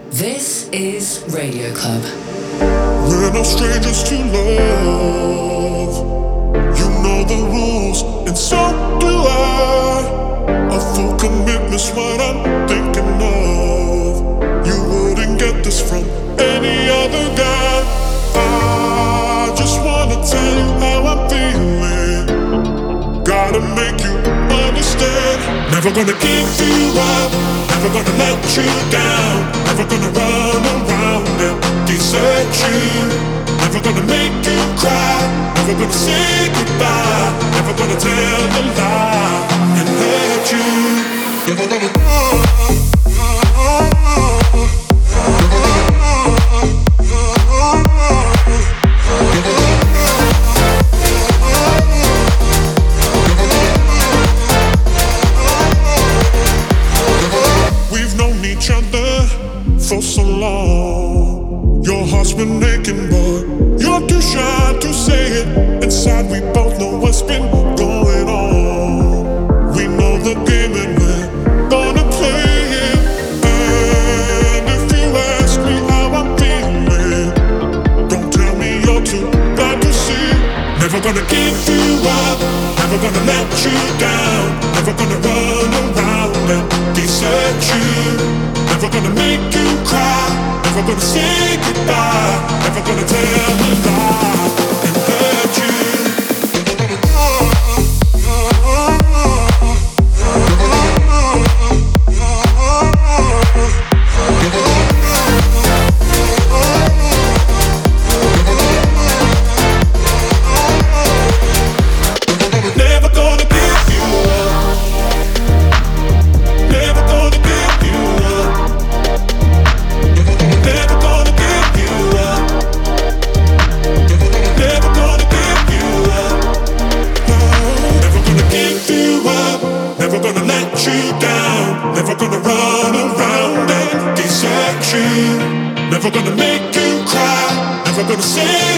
This is Radio Club. We're no strangers to love. You know the rules, and so do I. A full commitment's what I'm thinking of. You wouldn't get this from any other guy. I just wanna tell you how I'm feeling. Gotta make you understand. Never gonna give you up. Never gonna let you down. Never gonna run around and desert you. Never gonna make you cry. Never gonna say goodbye. Never gonna tell a lie and hurt you. Never gonna for so long. Your heart's been aching, but you're too shy to say it. Inside we both know what's been going on. We know the game and we're gonna play it. And if you ask me how I'm feeling, don't tell me you're too blind to see. Never gonna give you up. Never gonna let you down. Never gonna run around and desert you. Never gonna make you cry. Never gonna say goodbye. Never gonna tell a lie and hurt you. Never gonna give you up. Never gonna give you up. Never gonna give you up. Never gonna give you up. Never gonna give you up. Never gonna let you down. Never gonna run around and desert you. Never gonna make you cry. Never gonna say